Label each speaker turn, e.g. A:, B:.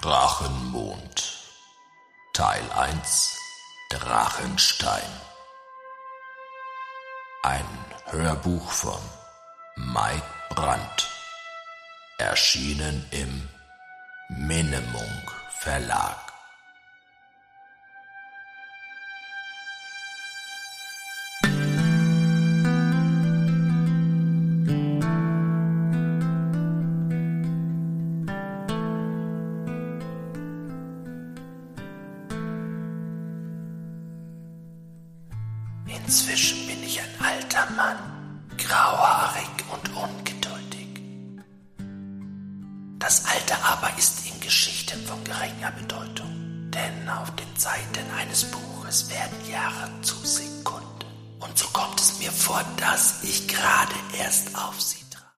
A: Drachenmond Teil 1 Drachenstein. Ein Hörbuch von Mike Brandt, erschienen im Minnemunk Verlag.
B: Inzwischen bin ich ein alter Mann, grauhaarig und ungeduldig. Das Alter aber ist in Geschichten von geringer Bedeutung, denn auf den Seiten eines Buches werden Jahre zu Sekunden. Und so kommt es mir vor, dass ich gerade erst auf sie